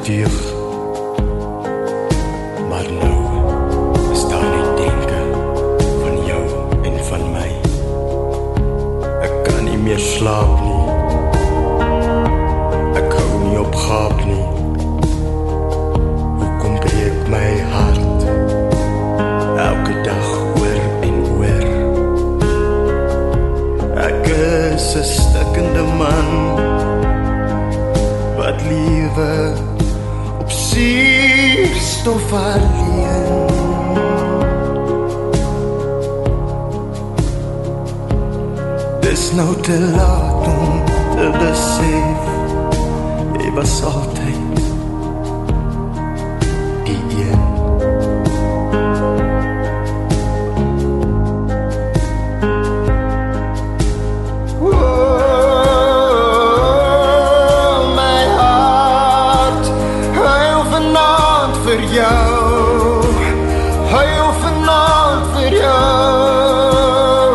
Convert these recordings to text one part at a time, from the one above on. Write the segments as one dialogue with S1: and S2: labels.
S1: deug. Maar nou is daar net denke van jou en van my. Ek kan nie meer slaap nie. Ek hou nie op gaap nie. Hoekom breek my hart elke dag oor en oor? Ek is 'n stikkende man wat liewe op suurstof alleen. Dis nou te laat om te besef, jy was altyd die een.
S2: Huil vanaand vir jou.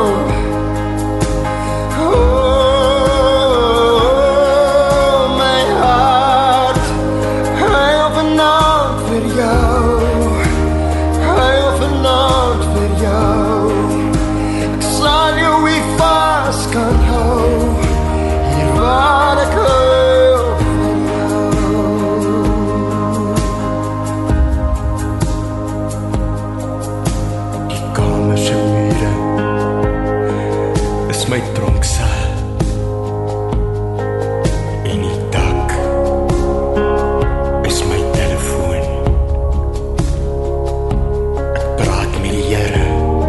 S2: Oh, my hart, huil vanaand vir jou. Huil vanaand vir jou. Ek sal jou weer vas kan hou, hier waar ek huil.
S1: My tronksel en die dak is my telefoon. Ek praat met die Here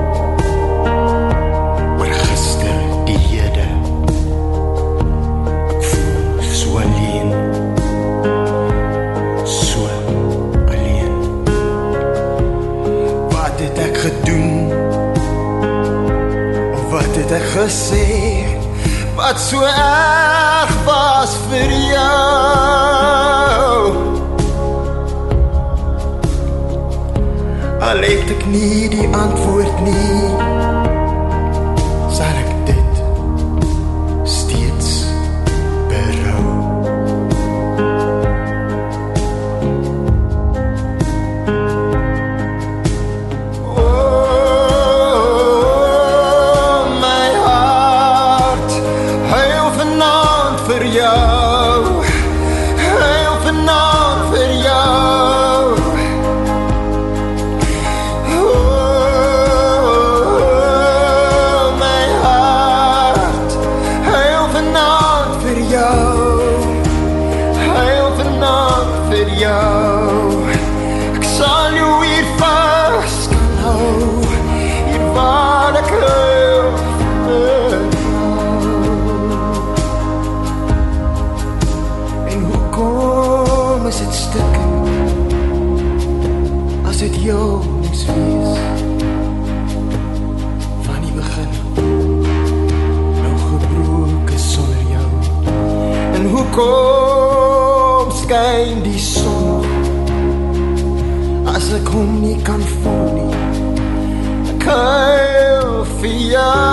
S1: oor gister, die hede. Ek voel so alleen, so alleen. Wat het ek gedoen? Wat het ek gesê, wat so erg was vir jou? Al het ek nie die antwoord nie, sal ek dit steeds berou. Vir jou, huil vanaand vir jou. Oh, my hart, huil vanaand vir jou. Huil vanaand vir jou. Ek sal jou hier vas kan hou, hier waar ek huil. Is het stukken, as het jou moes wees, van die begin, nou gebroken sonder jou. En hoekom skyn die son, as ek hom nie kan voel nie, ek huil vir jou.